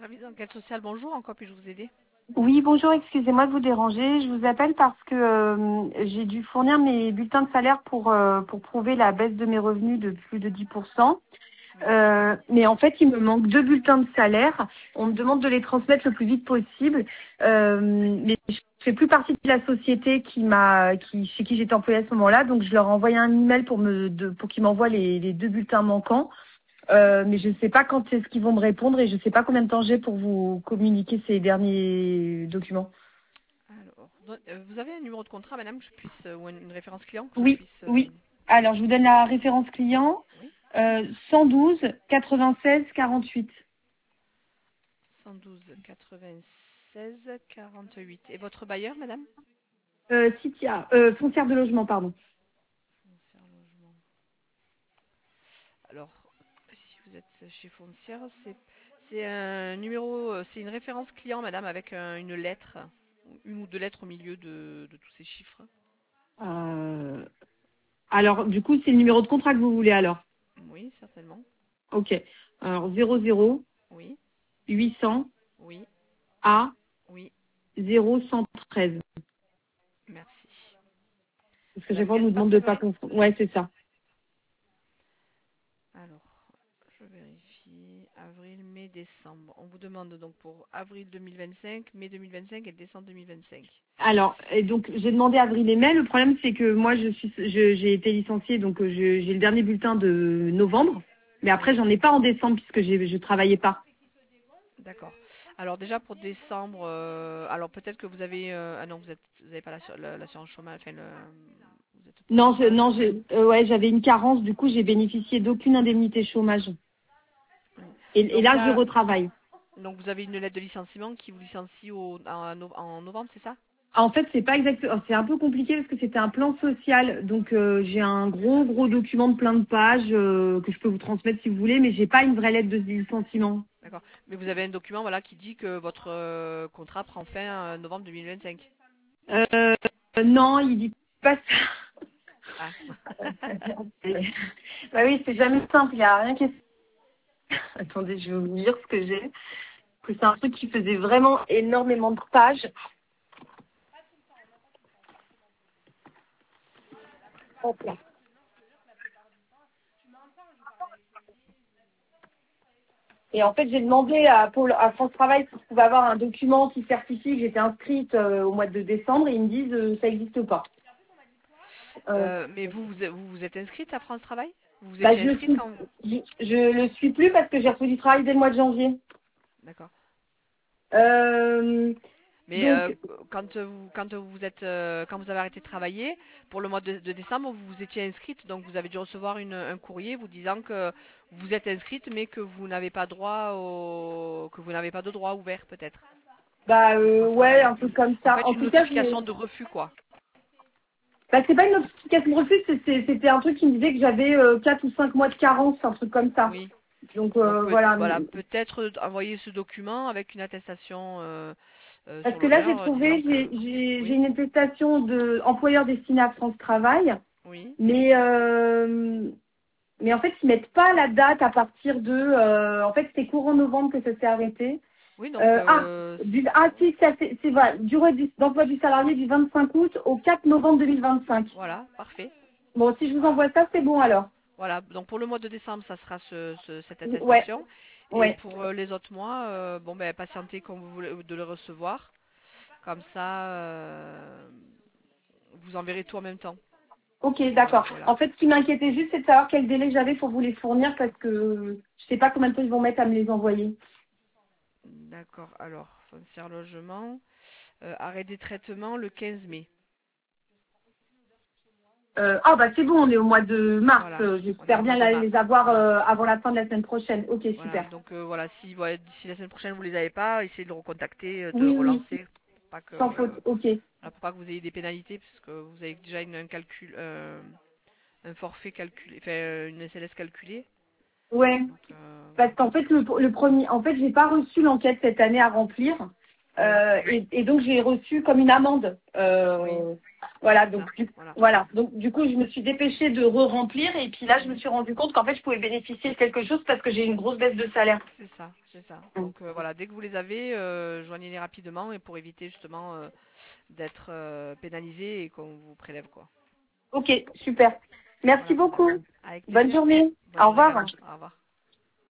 Service d'enquête sociale, bonjour, en quoi puis-je vous aider? Oui, bonjour, excusez-moi de vous déranger. Je vous appelle parce que j'ai dû fournir mes bulletins de salaire pour prouver la baisse de mes revenus de plus de 10%. Oui. Mais en fait, il me manque 2 bulletins de salaire. On me demande de les transmettre le plus vite possible. Mais je fais plus partie de la société chez qui j'étais employée à ce moment-là. Donc, je leur ai envoyé un email pour qu'ils m'envoient les 2 bulletins manquants. Mais je ne sais pas quand est-ce qu'ils vont me répondre et je ne sais pas combien de temps j'ai pour vous communiquer ces derniers documents. Alors, vous avez un numéro de contrat, madame, que je puisse, ou une référence client, que je Oui, puisse... oui. Alors, je vous donne la référence client, Oui, 112 96 48. 112 96 48. Et votre bailleur, madame? Citia, foncière de logement, pardon. Foncière Logement. Alors, si vous êtes chez Foncière, c'est un numéro, c'est une référence client, madame, avec une lettre, une ou deux lettres au milieu de tous ces chiffres. Euh, alors, du coup, c'est le numéro de contrat que vous voulez alors. Oui, certainement. Ok. Alors, 00 Oui, 800 oui, A oui, 0113. merci. Parce que C'est la chaque fois, on pièce nous demande de pas Parthenon? confondre. Ouais, c'est ça. Alors, je vérifie. Avril, mai, décembre. On vous demande donc pour avril 2025, mai 2025 et décembre 2025. Alors, et donc j'ai demandé avril et mai. Le problème, c'est que moi, j'ai été licenciée, donc j'ai le dernier bulletin de novembre. Mais après, Oui, j'en ai pas en décembre puisque je travaillais pas. d'accord. Alors déjà pour décembre, alors peut-être que vous avez, ah non, vous avez pas l'assurance chômage, enfin vous êtes pas au Non, chômage. ouais, j'avais une carence. Du coup, j'ai bénéficié d'aucune indemnité chômage. Oui. Et Donc là, je là, retravaille. donc vous avez une lettre de licenciement qui vous licencie en novembre, c'est ça? En fait, c'est pas exactement. C'est un peu compliqué parce que c'était un plan social. Donc, j'ai un gros document de plein de pages que je peux vous transmettre si vous voulez, mais j'ai pas une vraie lettre de licenciement. D'accord. Mais vous avez un document, voilà, qui dit que votre contrat prend fin novembre 2025. Euh, non, il dit pas ça. Ah, Bah oui, c'est jamais simple. Il y a rien qui est. Attendez, je vais vous dire ce que j'ai. Que c'est un truc qui faisait vraiment énormément de pages. Hop là. Et en fait, j'ai demandé à France Travail si je pouvais avoir un document qui certifie que j'étais inscrite au mois de décembre et ils me disent ça n'existe pas. Euh, mais vous êtes inscrite à France Travail? Vous bah, étiez inscrite quand... je le suis plus parce que j'ai reçu du travail dès le mois de janvier. D'accord. Euh, Mais donc, quand vous avez arrêté de travailler, pour le mois de décembre, vous étiez inscrite, donc vous avez dû recevoir un courrier vous disant que vous êtes inscrite, mais que vous n'avez pas droit que vous n'avez pas de droit ouvert, peut-être, bah de France ouais, Travail. un peu comme En ça. fait, En une tout cas, notification de refus, quoi. bah, c'est pas une notification de refus, c'était un truc qui me disait que j'avais 4 ou 5 mois de carence, un truc comme ça. Oui. Donc Donc voilà. voilà, peut-être envoyer ce document avec une attestation Parce sur que là, j'ai l'honneur disant trouvé, que j'ai oui, une attestation de employeur destiné à France Travail, oui. mais en fait, ils mettent pas la date à partir de. En fait, c'était courant novembre que ça s'est arrêté. Oui, donc Si, c'est voilà, durée d'emploi du salarié du 25 août au 4 novembre 2025. voilà, parfait. Bon, si je vous Voilà. envoie ça, c'est bon alors. Voilà, donc pour le mois de décembre, ça sera cette Ouais, attestation. Et ouais. pour les autres mois, bon ben patientez quand vous voulez de le recevoir. Comme ça, vous enverrez tout en même temps. Ok, d'accord. Voilà. En fait, ce qui m'inquiétait juste, c'est de savoir quel délai j'avais pour vous les fournir parce que je sais pas combien de temps ils vont mettre à me les envoyer. D'accord. Alors, foncière logement, arrêt des traitements le 15 mai. Bah c'est bon, on est au mois de mars. Voilà, on est au J'espère mois bien de mars. les avoir Voilà. avant la fin de la semaine prochaine. Ok, Voilà. super. Donc voilà, si voilà, d'ici la semaine prochaine vous les avez pas, essayez de le recontacter, de Oui, oui, relancer pour pas que sans faute. Ok. voilà, pour pas que vous ayez des pénalités puisque vous avez déjà un calcul un forfait calculé, enfin une SLS calculée. Ouais. Donc Parce qu'en fait, le premier, en fait, j'ai pas reçu l'enquête cette année à remplir. Et donc j'ai reçu comme une amende. Voilà, donc du coup je me suis dépêchée de re-remplir et puis là je me suis rendu compte qu'en fait je pouvais bénéficier de quelque chose parce que j'ai une grosse baisse de salaire. C'est ça, c'est ça. Donc voilà, dès que vous les avez, joignez-les rapidement et pour éviter justement d'être pénalisé et qu'on vous prélève quoi. Ok, super. Merci Voilà. beaucoup. Avec Bonne plaisir. journée. Bonne Au journée revoir. également. Au revoir.